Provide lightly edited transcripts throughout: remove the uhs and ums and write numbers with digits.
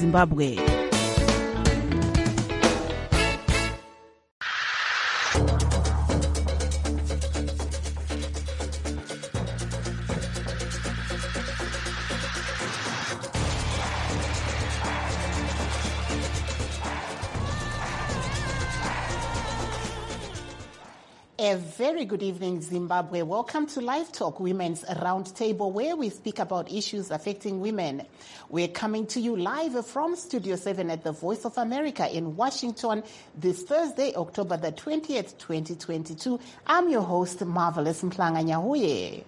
Zimbabwe. A very good evening, Zimbabwe. Welcome to Live Talk, Women's Roundtable, where we speak about issues affecting women. We're coming to you live from Studio 7 at the Voice of America in Washington this Thursday, October the 20th, 2022. I'm your host, Marvelous Mhlanga Nyahuye.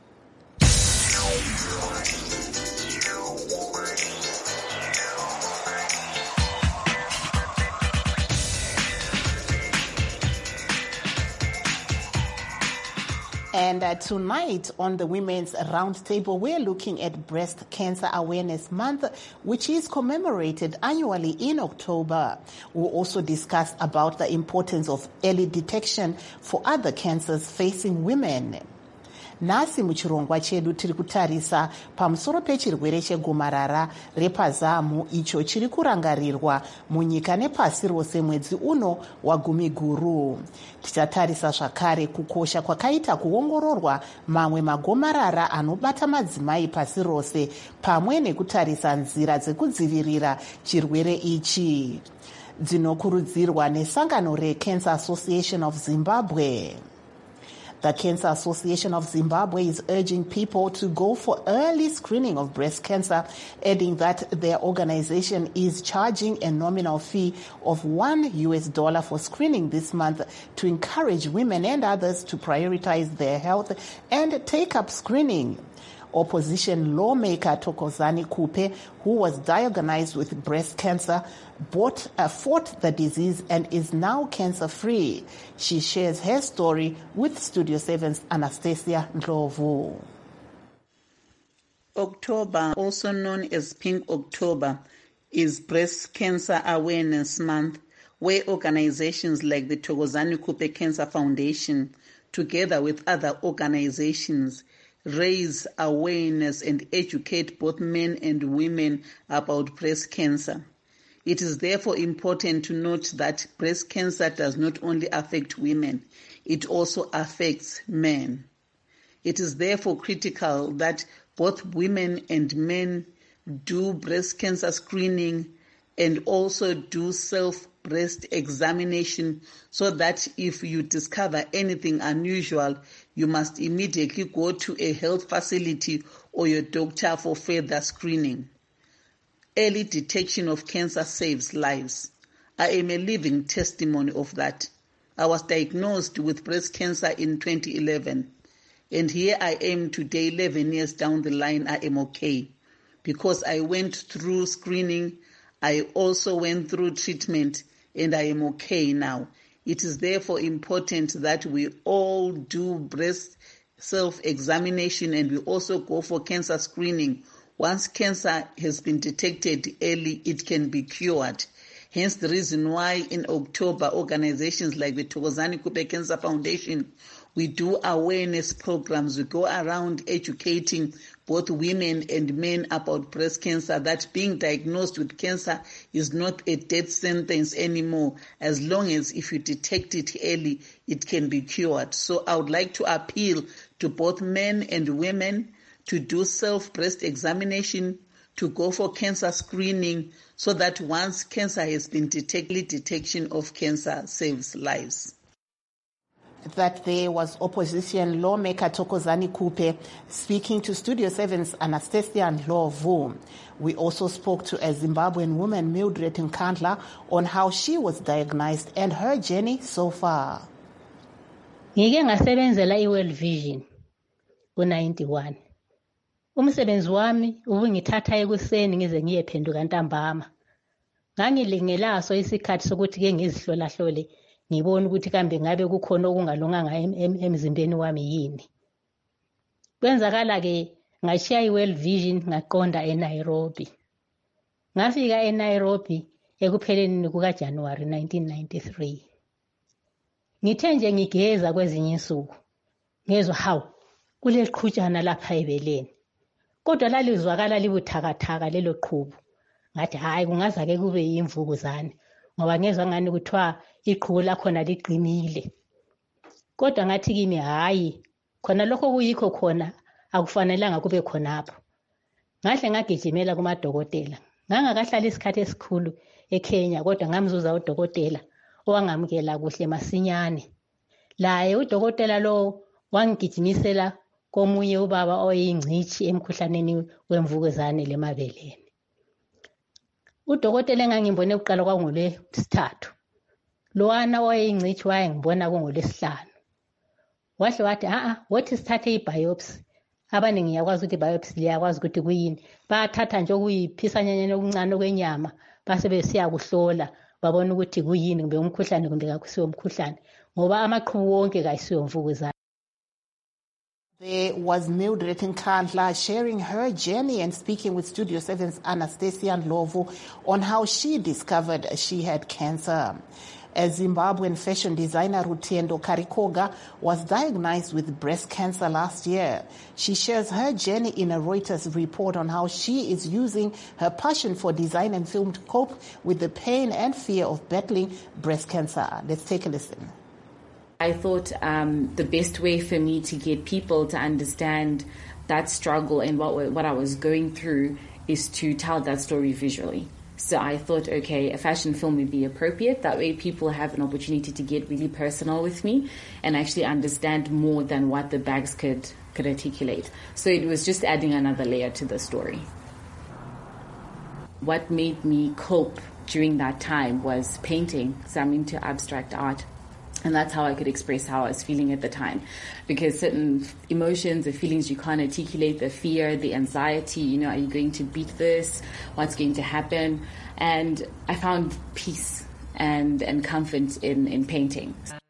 And tonight on the Women's Roundtable, we're looking at Breast Cancer Awareness Month, which is commemorated annually in October. We'll also discuss about the importance of early detection for other cancers facing women. Nasi muchirongwa chedu tiri kutarisa pamusoro pechirwere chegomarara repazamu icho chiri kurangarirwa munyika nepasi rose mwedzi uno wagumiguru. Tichatarisa zvakare kukosha kwakaita kuongororwa mamwe magomarara anobata madzimai pasi rose, pamwe nekutarisa nzira dzekudzivirira chirwere ichi dzinokurudzirwa nesangano reCancer Association of Zimbabwe. The Cancer Association of Zimbabwe is urging people to go for early screening of breast cancer, adding that their organization is charging a nominal fee of $1 for screening this month to encourage women and others to prioritize their health and take up screening. Opposition lawmaker Thokozani Kupe, who was diagnosed with breast cancer, fought the disease and is now cancer-free. She shares her story with Studio 7's Anastasia Ndlovu. October, also known as Pink October, is Breast Cancer Awareness Month, where organizations like the Thokozani Kupe Cancer Foundation, together with other organizations, raise awareness and educate both men and women about breast cancer. It is therefore important to note that breast cancer does not only affect women, it also affects men. It is therefore critical that both women and men do breast cancer screening and also do self-breast examination, so that if you discover anything unusual, you must immediately go to a health facility or your doctor for further screening. Early detection of cancer saves lives. I am a living testimony of that. I was diagnosed with breast cancer in 2011, and here I am today, 11 years down the line. I am okay because I went through screening. I also went through treatment, and I am okay now. It is therefore important that we all do breast self-examination and we also go for cancer screening. Once cancer has been detected early, it can be cured. Hence the reason why in October, organizations like the Thokozani Kupe Cancer Foundation, we do awareness programs. We go around educating both women and men about breast cancer, that being diagnosed with cancer is not a death sentence anymore. As long as if you detect it early, it can be cured. So I would like to appeal to both men and women to do self-breast examination, to go for cancer screening, so that once cancer has been detected, detection of cancer saves lives. That there was opposition lawmaker Thokozani Kupe speaking to Studio 7's Anastasia Ndlovu. We also spoke to a Zimbabwean woman, Mildred Nkandla, on how she was diagnosed and her journey so far. Ngike ngasebenzela iWorld Vision ku-91. Umsebenzi wami ubungithatha ekuseni ngize ngiyephenduka ntambama. Ngangilingelaso isikhathi sokuthi ke ngizihlola-hlole ngibona ukuthi kambe ngabe kukhona okungalunganga emzimbeni wami yini. Kwenzakala ke ngashiya iWorld Vision ngaqonda eNairobi. Ngafika eNairobi ekupheleni kukaJanuwari 1993. Ngithe nje ngigeza kwezinye insuku ngezwa hawu kuleqhutshana lapha ebeleni. Kodwa lalizwakala libuthakathaka lelo qhubu. ngathi hayi kungazake kube yimvukuzane ngoba ngezwa ngani kuthiwa iqhubu lakhona liqinile. Kodwa ngathi kimi hayi khona lokho kuyikho khona akufanelanga kube khonapho. Ngahle ngagijimela kumadokotela. Ngangakahlala isikhathi esikhulu eKenya kodwa ngamzuza udokotela owangamukela kuhle masinyane. Laye udokotela lo wangigijimisela komunye ubaba oyingcithi emkhuhlaneni wemvukuzane lemabeleni. Udokotela engangimbone kuqala kwangolwesithathu. Lowana oyingcithi wayengibona kungolwesihlanu. Wahle wathi wothi sithathe i-biopsy. Abaningi ngiyakwazi ukuthi i-biopsy liyakwazi ukuthi kuyini. Bathatha nje okuyiphisanyanyana okuncane okwenyama base besiya kuhlola babona ukuthi kuyini kumbe umkhuhlane kumbe akusiwo umkhuhlane ngoba amaqhubu wonke kayisiwo mvukuzane. There was Mildred Nkandla sharing her journey and speaking with Studio 7's Anastasia Ndlovu on how she discovered she had cancer. A Zimbabwean fashion designer, Rutendo Karikoga, was diagnosed with breast cancer last year. She shares her journey in a Reuters report on how she is using her passion for design and film to cope with the pain and fear of battling breast cancer. Let's take a listen. I thought the best way for me to get people to understand that struggle and what I was going through is to tell that story visually. So I thought, okay, a fashion film would be appropriate. That way people have an opportunity to get really personal with me and actually understand more than what the bags could articulate. So it was just adding another layer to the story. What made me cope during that time was painting. So I'm into abstract art. And that's how I could express how I was feeling at the time. Because certain emotions or feelings you can't articulate, the fear, the anxiety, are you going to beat this? What's going to happen? And I found peace and comfort in painting.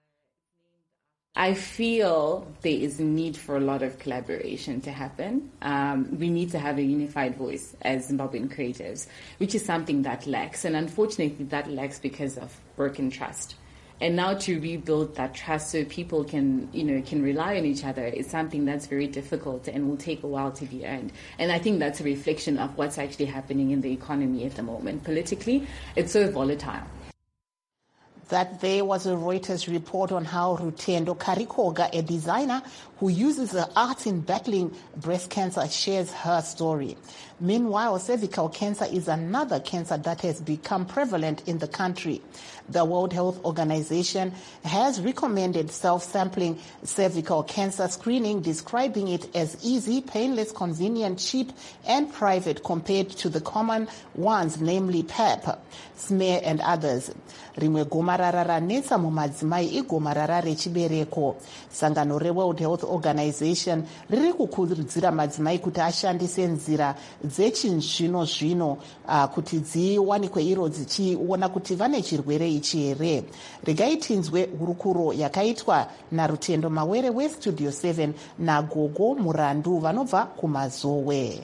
I feel there is a need for a lot of collaboration to happen. We need to have a unified voice as Zimbabwean creatives, which is something that lacks. And unfortunately, that lacks because of broken trust. And now to rebuild that trust so people can rely on each other is something that's very difficult and will take a while to be earned. And I think that's a reflection of what's actually happening in the economy at the moment. Politically, it's so volatile. That there was a Reuters report on how Rutendo Karikoga, a designer who uses the arts in battling breast cancer, shares her story. Meanwhile, cervical cancer is another cancer that has become prevalent in the country. The World Health Organization has recommended self-sampling cervical cancer screening, describing it as easy, painless, convenient, cheap, and private compared to the common ones, namely PEP, smear, and others. Rimwe gomarara ranetsa mumadzimai igomarara rechibereko. Sangano reWorld Health Organization riri kukurudzira madzimai kuti ashandise nzira dzechinzvino-zvino kuti dziwanikwe iro dzichiona kuti vane chirwere ichi here. Regai tinzwe hurukuro yakaitwa naRutendo Mawere weStudio 7 naGogo Murandu vanobva kuMazowe.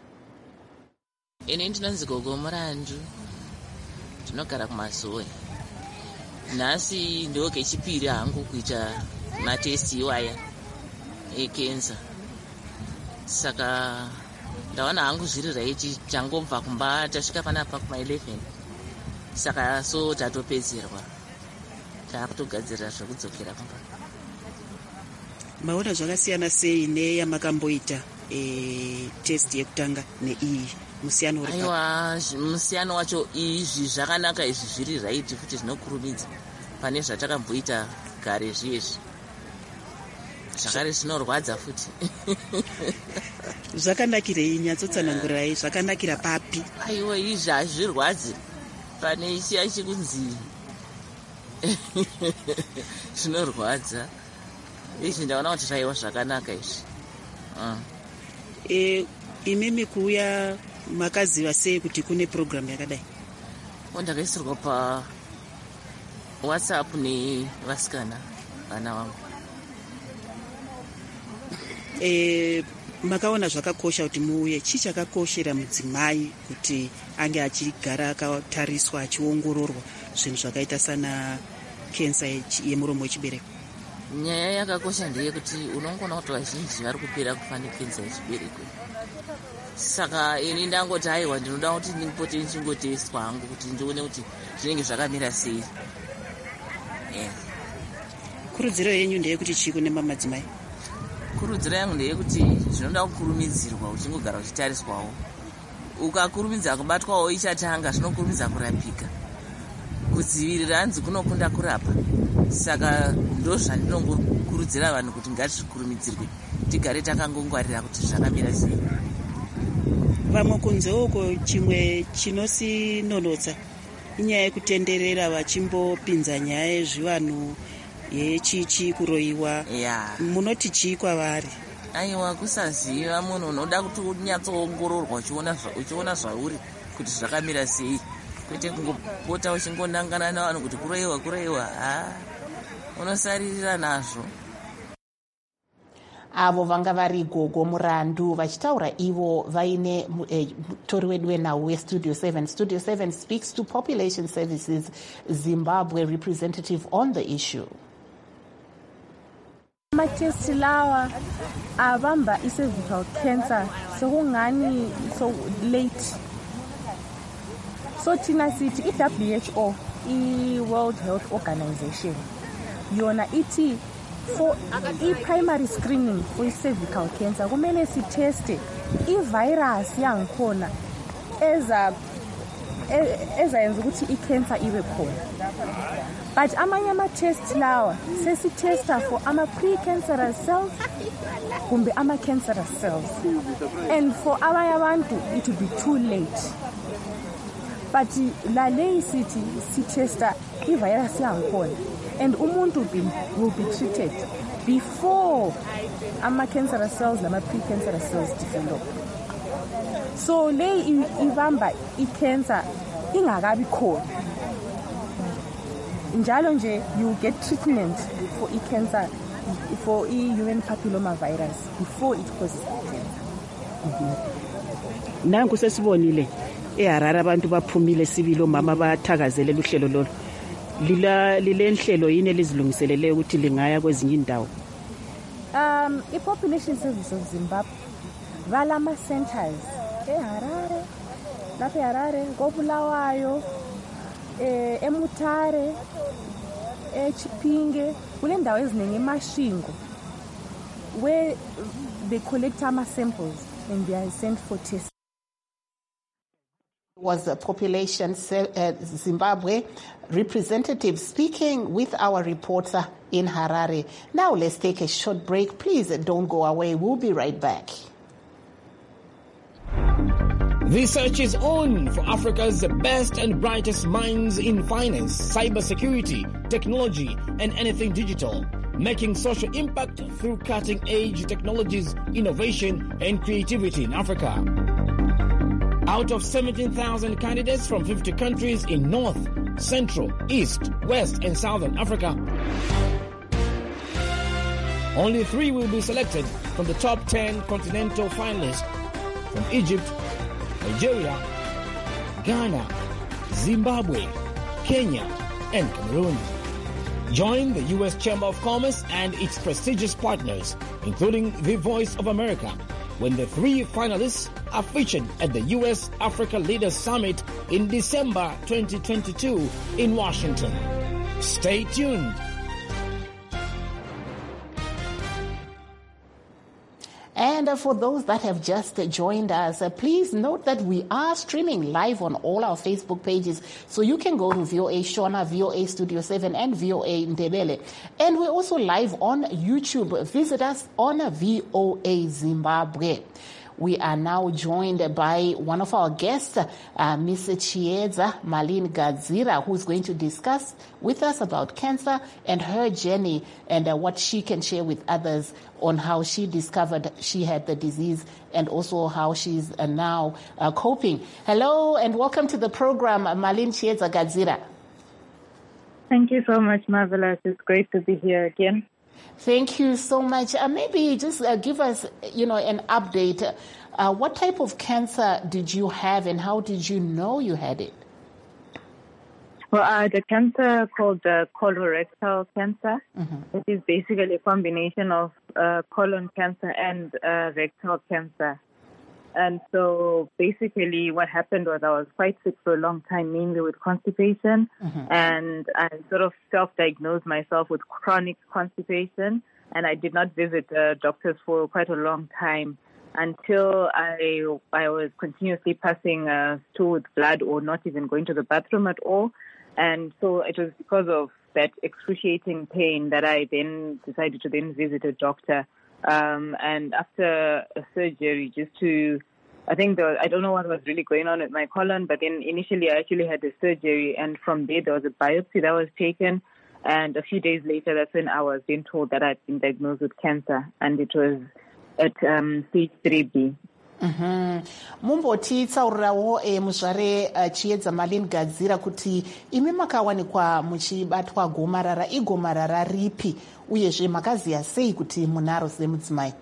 Ini ndinonzi Gogo Murandu, ndinogara kuMazowe. Nhasi ndo kechipiri hangu kuita matesti iwaya ekenza. Saka ndaona hangu zviri raiti changobva kumba tasvika panapa kuma11. Saka so tatopedzerwa. Takutogadzirira zvekudzokera kumba. Maona zvakasiyana sei neyamakamboita test yekutanga neiyi musiyano uri? Aiwa, musiyano wacho izvi zvakanaka, izvi zviri right futi zvinokurumidza pane zvatakamboita kare zvizvi. Zvakare zvinorwadza futi. Zvakanakirei? Nyatsotsanangurai zvakanakira papi? Aiwa, izvi hazvirwadzi pane chiya chikunzi zvinorwadza. Izvi ndaona kuti zvaiwa zvakanaka izvi. Imimi kuuya makaziva sei kuti kune program yakadai? Ndakaisirwa pa WhatsApp nevasikana vana vangu. Makaona zvakakosha kuti muuye. Chii chakakoshera mudzimai kuti ange achigara akatariswa achiongororwa zvinhu zvakaita sana kensa yemuromo wechibereko? Nyaya yakakosha ndeyekuti unongona kuti vazhinji vari kupera kufa nekensa yechibereko. saka ini ndangoti haiwa ndinoda kuti ndipote ndichingoteswa hangu kuti ndione kuti zvinenge zvakamira sei. Kurudziro yenyu ndeyekuti chii kune madzimai? Kurudziro yangu ndeyekuti zvinoda kukurumidzirwa uchingogara uchitariswawo. Ukakurumidza kubatwawo ichatanga zvinokurumidza kurapika. Kudzivirira hanzi kunokunda kurapa. Saka ndozvandinongokurudzira vanhu kuti ngatikurumidzirwe tigare takangongwarira kuti zvakamira sei. Vamwe kunze uko chimwe chinosinonotsa inyaya yekutenderera vachimbopinza nyaya yezvivanhu yechichi kuroiwa. Munoti chii kwavari? Aiwa, kusaziva munhu unoda kuti unyatsoongororwa uchiona zvauri kuti zvakamira sei, kwete kungopota uchingonangana navanhu kuti kuroiwa unosaririra nazvo. Avo vanga vari gogo murandu vachitaura ivo vaine mutori wedu wenhau westudio 7. Studio 7 speaks to Population Services Zimbabwe representative on the issue. Amatesti lawa abamba i-cervical cancer sekungani so late. So thina sithi i-WHO, i-World Health Organization, yona ithi for i-primary screening for i-cervical cancer kumele sitheste i-virus yangikhona ezayenza ukuthi i-cancer ibe khona. But amanye ama-test lawa sesithesta for ama-precancerous cells kumbe ama-cancerous cells, and for abanye abantu it will be too late. But laleyi sithi sithesta i-virus yangikhona, and umuntu will be treated before ama-cancerous cells nama-precancerous cells develop. So leyi ibamba i-cancer ingakabi khona. Njalo nje you get treatment for i-cancer, for i-human papilloma virus before it causes cancer. Nanku sesibonile eHarare abantu baphumile sibili omama bathakazelela uhlelo lolo. Lile nhlelo yini elizilungiselele ukuthi lingaya kwezinye indawo? I-Population Services of Zimbabwe valama centers eHarare, lapha eHarare, koBulawayo, eMutare, eChipinge, kule ndawo eziningi eMashingo, where they collect ama-samples and they are sent for testing. Was a Population Zimbabwe representative speaking with our reporter in Harare. Now let's take a short break. Please don't go away. We'll be right back. The search is on for Africa's best and brightest minds in finance, cybersecurity, technology, and anything digital, making social impact through cutting-edge technologies, innovation, and creativity in Africa. Out of 17,000 candidates from 50 countries in North, Central, East, West, and Southern Africa, only 3 will be selected from the top 10 continental finalists from Egypt, Nigeria, Ghana, Zimbabwe, Kenya, and Cameroon. Join the U.S. Chamber of Commerce and its prestigious partners, including the Voice of America, when the 3 finalists are featured at the U.S. Africa Leaders Summit in December 2022 in Washington. Stay tuned. And for those that have just joined us, please note that we are streaming live on all our Facebook pages. So you can go to VOA Shona, VOA Studio 7, and VOA Ndebele. And we're also live on YouTube. Visit us on VOA Zimbabwe. We are now joined by one of our guests, Ms. Chiedza Malin Gadzira, who's going to discuss with us about cancer and her journey and what she can share with others on how she discovered she had the disease and also how she's now coping. Hello and welcome to the program, Malin Chiedza Gadzira. Thank you so much, Marvelous. It's great to be here again. Thank you so much. Maybe just give us, an update. What type of cancer did you have and how did you know you had it? Well, the cancer called colorectal cancer. Mm-hmm. It is basically a combination of colon cancer and rectal cancer. And so basically what happened was I was quite sick for a long time, mainly with constipation. And I sort of self-diagnosed myself with chronic constipation. And I did not visit doctors for quite a long time until I was continuously passing stool with blood or not even going to the bathroom at all. And so it was because of that excruciating pain that I then decided to then visit a doctor. And after a surgery, I don't know what was really going on with my colon, but then initially I actually had a surgery, and from there was a biopsy that was taken. And a few days later, that's when I was being told that I'd been diagnosed with cancer, and it was at stage 3B. Mumbotitsaurirawo muzvare chiedza Marlene Gadzira kuti imi makawanikwa muchibatwa gomarara igomarara ripi uyezve makaziya sei kuti munaro semudzimai?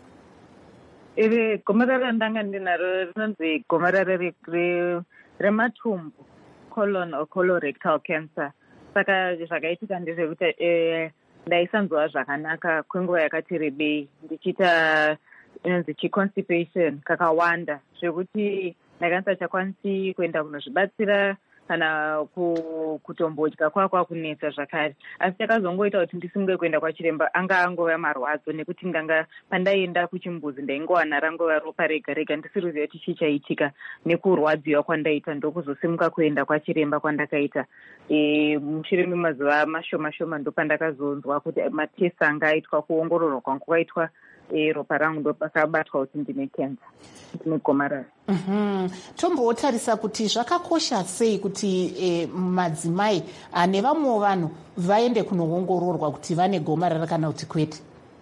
Gomarara ndanga ndinaro rinonzi gomarara rematumbu, colon or colorectal cancer. Saka zvakaitika ndezvekuti ndaisanzwa zvakanaka kwenguva yakati rebei ndichiita inonzi chiconstipation kakawanda zvekuti ndakasachakwanisi kuenda kunozvibatsira kana kutombodya kwakunetsa zvakare. Asi takazongoita kuti ndisunge kuenda kwachiremba anga angova marwadzo nekuti ndanga pandaienda kuchimbuzi ndaingowana rangova ropa rega rega ndisiri kuziva kuti chii chaitika nekurwadziwa kwandaita ndokuzosimuka kuenda kwachiremba kwandakaita. Mushure memazuva mashoma shoma ndopandakazonzwa kuti matest anga aitwa kuongororwa kwangu kwaitwa ropa rangu ndopakabatwa kuti ndine cancer, ndine gomarara. Tombotarisa kuti zvakakosha sei kuti madzimai nevamwewo vanhu vaende kunoongororwa kuti vane gomarara kana kuti kwete?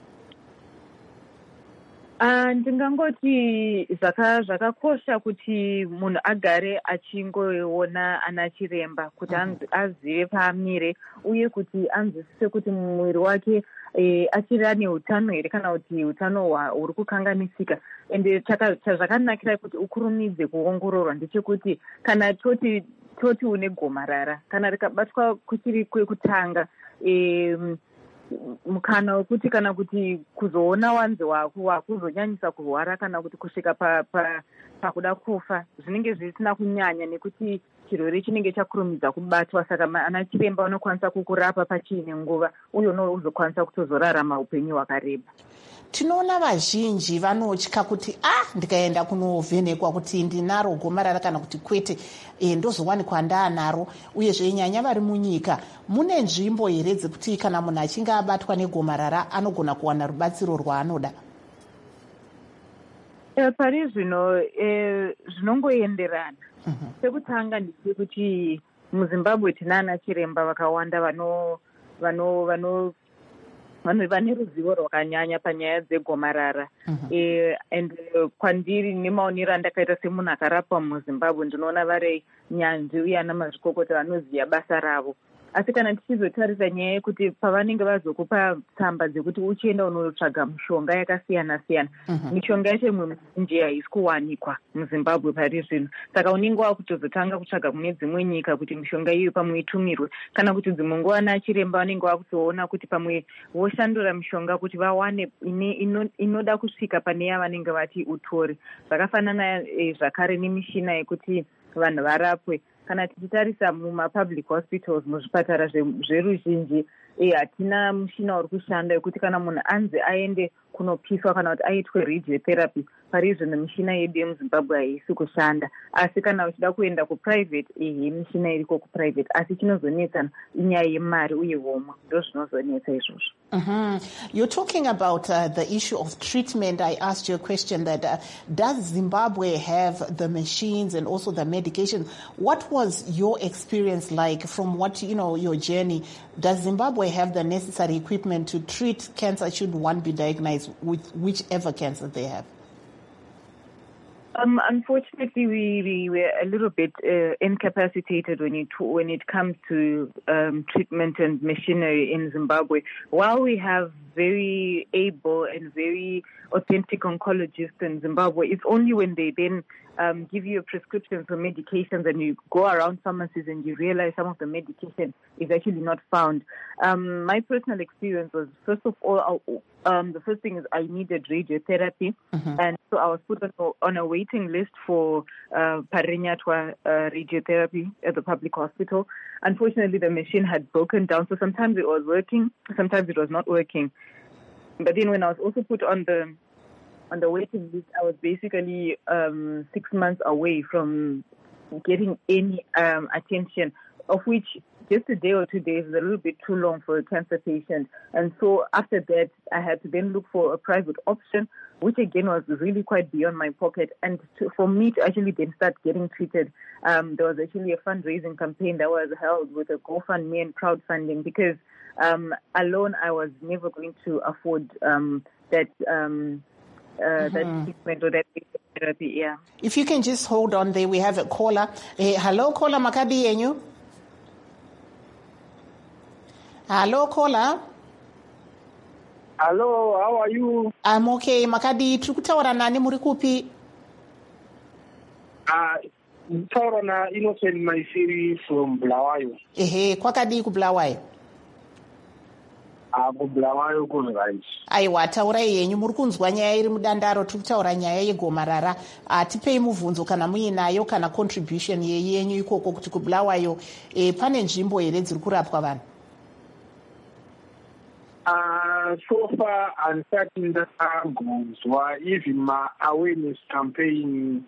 Ndingangoti zvakakosha kuti munhu agare achingoona ana chiremba kuti azive paamire uye kuti anzwisise kuti muviri wake achiri ane utano here kana kuti utano huri kukanganisika. Ende chazvakanakira kuti ukurumidze kuongororwa ndechekuti kana toti une gomarara kana rikabatwa kuchiri kwekutanga mukana wekuti kana kuti kuzoona wanzi wakuzonyanyisa kurwara kana kuti kusvika pakuda kufa zvinenge zvisina kunyanya nekuti chirwere chinenge chakurumidza kubatwa. Saka ana chiremba vanokwanisa kukurapa pachiine nguva uye unozokwanisa kutozorarama upenyu hwakareba. Tinoona vazhinji vanotya kuti ndikaenda kunovhenekwa kuti ndinaro gomarara kana kuti kwete ndozowanikwa ndaanaro. Uyezve nyanya vari munyika mune nzvimbo here dzekuti kana munhu achinge abatwa negomarara anogona kuwana rubatsiro rwaanoda? Pari zvino zvinongoenderana. Sekutanga ndichiri kuti muZimbabwe tinana chiremba vakawanda vane ruzivo rwakanyanya panyaya dzegomarara. And kwandiri nemaonero andakaita semunhu akarapwa muZimbabwe ndinoona vari nyanzvi uye ana mazvikokota vanoziva basa ravo. Asi kana tichizotarisa nyaya yekuti pavanenge vazokupa tsamba dzekuti uchienda unotsvaga mishonga yakasiyana siyana, mishonga yacho imwe mizhinji haisi kuwanikwa muZimbabwe pari zvino. Saka unenge wakutozotanga kutsvaga kune dzimwe nyika kuti mishonga iyoyo pamwe itumirwe, kana kuti dzimwe nguva ana chiremba vanenge vakutoona kuti pamwe voshandura mishonga kuti vawane inoda kusvika pane yavanenge vati utore. Zvakafanana zvakare nemishina yekuti vanhu varapwe. Kana tichitarisa mumapublic hospitals muzvipatara zveruzhinji hatina mushina uri kushanda yekuti kana munhu anzi aende kunopiswa kana kuti aitwe radiotherapy pari zvino mishina yedu yemuZimbabwe haisi kushanda. Asi kana uchida kuenda kuprivate mishina iriko kuprivate, asi chinozonetsa inyaya yemari uye homwe ndo zvinozonetsa izvozvo. You're talking about the issue of treatment. I asked you a question that does Zimbabwe have the machines and also the medication? What was your experience like from what, your journey? Does Zimbabwe have the necessary equipment to treat cancer should one be diagnosed with whichever cancer they have? Unfortunately, we were a little bit incapacitated when it comes to treatment and machinery in Zimbabwe. While we have very able and very authentic oncologists in Zimbabwe, it's only when they then give you a prescription for medications and you go around pharmacies and you realize some of the medication is actually not found. My personal experience was, first of all, the first thing is I needed radiotherapy, and So I was put on a waiting list for perineal radiotherapy at the public hospital. Unfortunately, the machine had broken down, so sometimes it was working, sometimes it was not working. But then when I was also put on the waiting list, I was basically 6 months away from getting any attention, of which just a day or 2 days is a little bit too long for a cancer patient. And so after that, I had to then look for a private option, which again was really quite beyond my pocket. And for me to actually then start getting treated, there was actually a fundraising campaign that was held with a GoFundMe and crowdfunding, because alone I was never going to afford that treatment or that therapy. Yeah. If you can just hold on there, we have a caller. Hello, caller, Makadi yenyu. Hello, caller. Hello, how are you? I'm okay. Makadi, tukutaura nani muri kupi? Taura na Innocent Maisiri from Bulawayo. Kwakadi ku Bulawayo. Bulawayo kune right. Aiwa, taurai yenyu muri kunzwa nyaya iri mudandaro, tukutaura nyaya yegomarara. Tipei muvhunzo kana muinayo kana contribution yenyu ikoko kuti ku Bulawayo pane nzvimbo here dziri kurapwa vanhu. So far, I'm starting to go even my awareness campaign.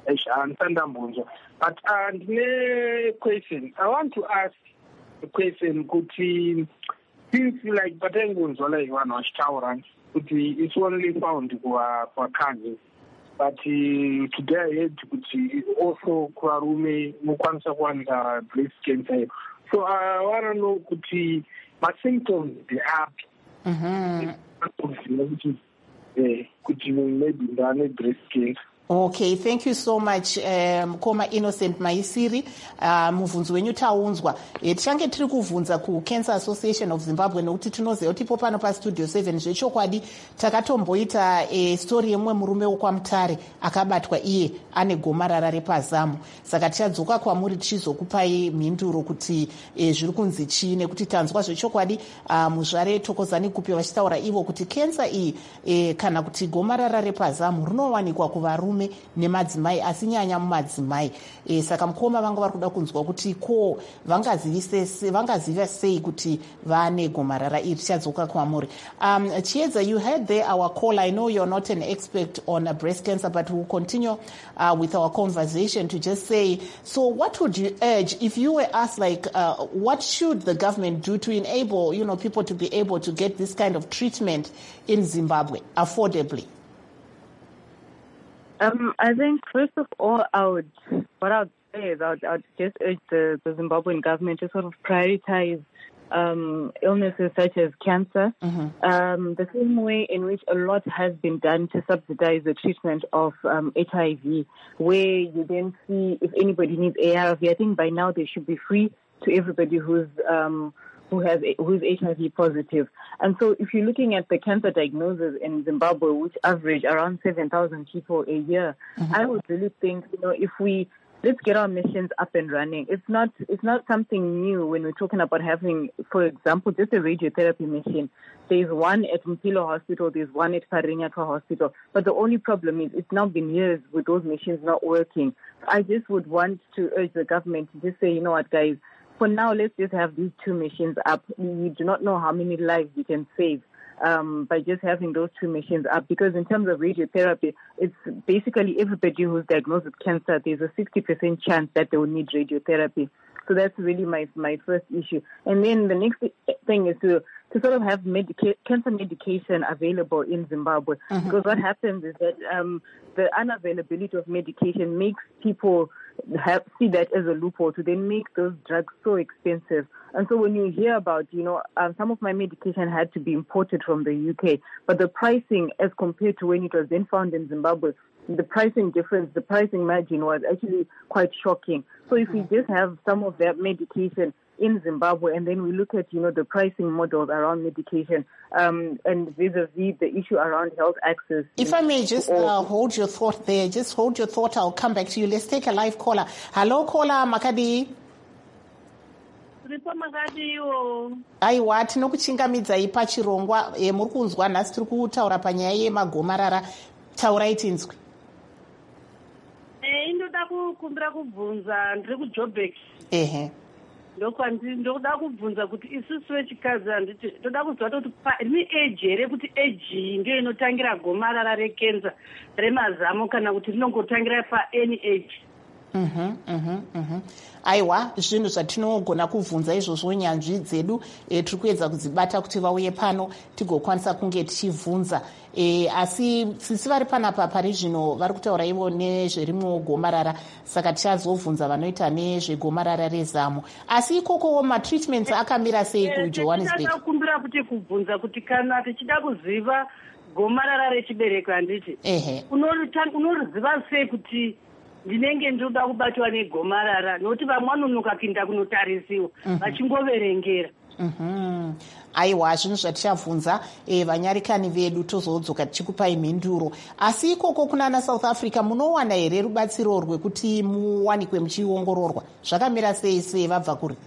But the question, I want to ask the question, since like Patenguns or like one restaurant, it's only found for Kansas. But today, also Kwarume, Mukwansa Wanda, breast cancer. So I want to know, my symptoms, they are could you maybe done breast cancer? Okay, thank you so much, Koma Innocent Maisiri. Muvhunzo wenyu taunzwa. Tichange tiri kuvhunza ku Cancer Association of Zimbabwe nokuti tinoziva kuti ipo pano pastudio 7 zvechokwadi takatomboita story yemumwe murume wokwamutare akabatwa iye ane gomarara repazamu. Saka tichadzoka kwamuri tichizokupai mhinduro kuti zviri kunzi chii, nekuti tanzwa zvechokwadi muzvare Thokozani Kupe vachitaura ivo kuti cancer iyi kana kuti gomarara repazamu rinowanikwa kuvarume nemadzimai asi nyanya mumadzimai. Saka mukoma vanga vari kuda kunzwa kuti ko vangaziva sei kuti vane gomarara iri. Tichadzoka kwamuri. Chiedza, you heard there our call. I know you're not an expert on breast cancer, but we'll continue with our conversation to just say, so what would you urge if you were asked, like, what should the government do to enable, people to be able to get this kind of treatment in Zimbabwe affordably? I think first of all, I would say is I would just urge the Zimbabwean government to sort of prioritize illnesses such as cancer, the same way in which a lot has been done to subsidize the treatment of HIV, where you then see if anybody needs ARV. I think by now they should be free to everybody who's HIV positive. And so if you're looking at the cancer diagnosis in Zimbabwe, which average around 7,000 people a year, I would really think, if let's get our missions up and running. It's not something new when we're talking about having, for example, just a radiotherapy machine. There's one at Mpilo Hospital, there's one at Parinyatwa Hospital. But the only problem is it's now been years with those machines not working. I just would want to urge the government to just say, you know what, guys, for now, let's just have these two machines up. We do not know how many lives we can save by just having those two machines up. Because in terms of radiotherapy, it's basically everybody who's diagnosed with cancer, there's a 60% chance that they will need radiotherapy. So that's really my first issue. And then the next thing is to sort of have cancer medication available in Zimbabwe. Because what happens is that the unavailability of medication makes people see that as a loophole to then make those drugs so expensive. And so when you hear about, some of my medication had to be imported from the UK, but the pricing as compared to when it was then found in Zimbabwe, the pricing difference, the pricing margin was actually quite shocking. So if we just have some of that medication in Zimbabwe, and then we look at, the pricing models around medication, and vis-a-vis the issue around health access. If I may just hold your thought there, just hold your thought, I'll come back to you. Let's take a live caller. Hello, caller, Makadi. Aiwa, tinokuchingamidzai pachirongwa muri kunzwa nhasi tiri kutaura panyaya yemagomarara. Taurai tinzwi. Ndoda kukumbira kubvunza ndiri kuJoburg. Ehe. Ndoda kubvunza kuti isusu vechikadzi handiti ndoda kuziva kuti rini age here kuti age ndiyo inotangira gomarara rekenza remazamo kana kuti rinongotangira paany age. Aiwa, zvinhu zvatinogona kubvunza izvozvo nyanzvi dzedu tiri kuedza kudzibata kuti vauye pano tigokwanisa kunge tichibvunza. Asi sisi vari panapa pari zvino vari kutaura ivo nezverimwewo gomarara, saka tichazobvunza vanoita nezvegomarara rezamo. Asi ikokowo matreatments akamira sei kuJohannesburg? Ndakakumbira kuti kubvunza kuti kana tichida kuziva gomarara rechibereko handiti unoriziva sei kuti ndinenge ndoda kubatwa negomarara, nokuti vamwe vanonoka kuinda kunotarisiwa vachingoverengera. Aiwa, zvinhu zvatichabvunza vanyarikani vedu tozodzoka tichikupai mhinduro. Asi ikoko kunana South Africa munowana here rubatsiro rwekuti muwanikwe muchiongororwa? Zvakamira sei sevabva kuri?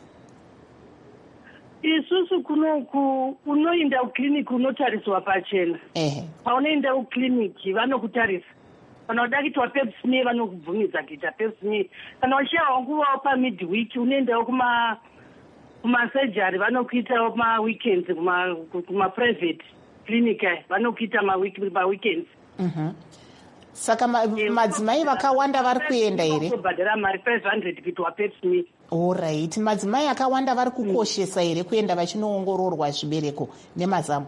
Isusu kunoku unoinda kukiriniki unotariswa pachena. Paunoinda kukiriniki vanokutarisa. Kana uda kuitwa pap smear vanokubvumidza kuita pap smear. Kana uchishaya nguvawo pamidweek unoendawo kumasurgery vanokuitawo maweekends kumaprivate clinic vanokuita maweekends. Saka madzimai vakawanda vari kuenda here? Kubhadhara mari 500 kuitwa pap smear. Alright, madzimai akawanda vari kukoshesa here kuenda vachinoongororwa zvibereko nemazamo?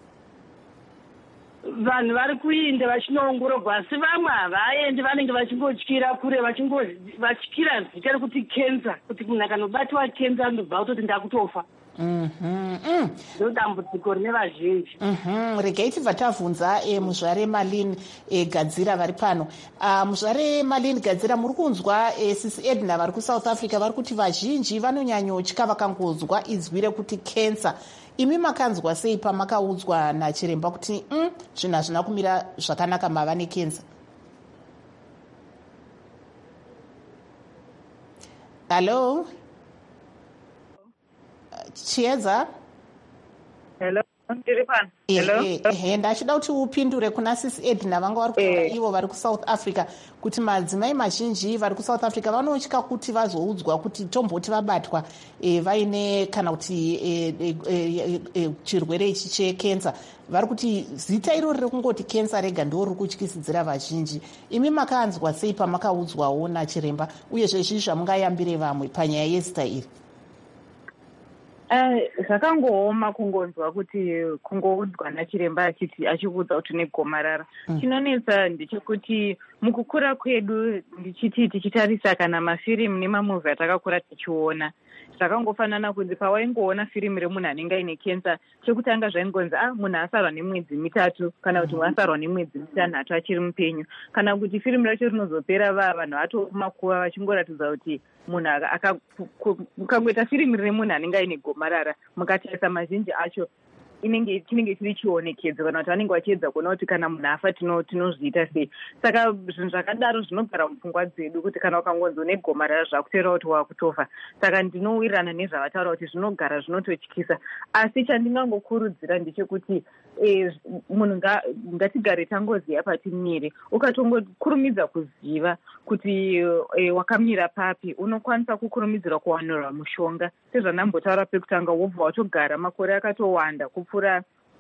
Vanhu vari kuinda vachinoongororwa, asi vamwe havaendi, vanenge vachingotyira kure, vachityira zita rekuti kenza, kuti munhu akanobatwa kenza anobva kutoti ndakutofa. Ndodambudziko rine vazhinji. Regai tibva tabvunza muzvare Marlene Gadzira vari pano. Muzvare Marlene Gadzira, muri kunzwa sisi Edna vari kuSouth Africa vari kuti vazhinji vanonyanyotya vakangonzwa inzwi rekuti kensa. Imi makanzwa sei pamakaudzwa nachiremba kuti zvinhu hazvina kumira zvakanaka mava nekensa? Hello? Chiedza? Hello, ndiri pano. Ndachida kuti upindure kuna sisi Edna vanga vari kutaura ivo vari kuSouth Africa kuti madzimai mazhinji vari kuSouth Africa vanotya kuti vazoudzwa kuti tomboti vabatwa vaine kana kuti chirwere ichi chekensa. Vari kuti zita iro riri kungoti kensa rega ndo riri kutyisidzira vazhinji. Imi makanzwa sei pamakaudzwawo nachiremba, uyezve zvii zvamungayambire vamwe panyaya yezita iri? Zvakangooma kungonzwa kuti kungoudzwa nachiremba achikuudza kuti negomarara. Chinonetsa ndechekuti mukukura kwedu ndichiti tichitarisa kana mafirimu nemamuvi atakakura tichiona, zvakangofanana kuti pawaingoona firimu remunhu anenge aine kensa, chekutanga zvaingonzi munhu asarwa nemwedzi mitatu kana kuti munhu asarwa nemwedzi mitanhatu achiri mupenyu, kana kuti firimu racho rinozopera vanhu vatomakuva vachingoratidza kuti munhu mukangoita firimu rine munhu anenge aine gomarara, mukatarisa mazhinji acho chinenge chiri chionekedzo kana kuti vanenge vachiedza kuona kuti kana munhu afa tinozviita sei. Saka zvinhu zvakadaro zvinogara mupfungwa dzedu kuti kana ukangonzwa negomarara zvakuteera kuti wakutofa. Saka ndinowirirana nezvavataura kuti zvinogara zvinototyisa, asi chandingangokurudzira ndechekuti munhu ngatigare tangoziva patimire. Ukatongokurumidza kuziva kuti wakamira papi, unokwanisa kukurumidzira kuwanirwa mushonga. Sezvanambotaura pekutanga, wobva watogara makore akatowanda kupfuura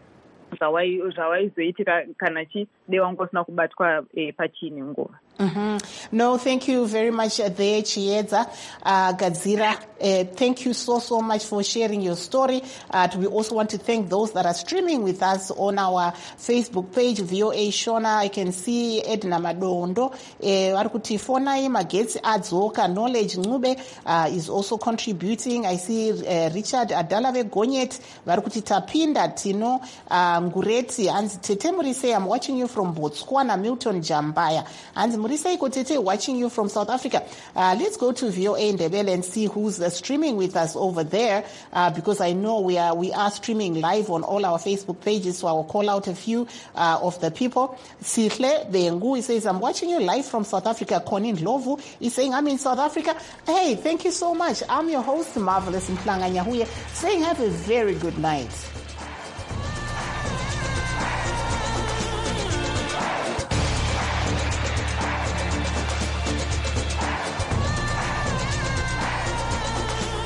zvawaizoitika kana chide wanga usina kubatwa pachine nguva. No, thank you very much there, Chiedza. Gadzira, thank you so much for sharing your story. We also want to thank those that are streaming with us on our Facebook page, VOA Shona. I can see Edna Madondo. Varikuti fonai magetsi adzoka. Knowledge Ngube is also contributing. I see Richard Adalave Gonyet. Varikuti tapinda tino Ngureti. Anzi Tete Murise, I'm watching you from Botswana. Milton Jambaya. Anzi Murise Kotete, watching you from South Africa. Let's go to VOA Ndebele and see who's streaming with us over there, because I know we are streaming live on all our Facebook pages, so I will call out a few of the people. Sihle Bengu, he says, I'm watching you live from South Africa. Conin Lovu is saying, I'm in South Africa. Hey, thank you so much. I'm your host, Marvelous Mplanga Nyahuye, saying have a very good night.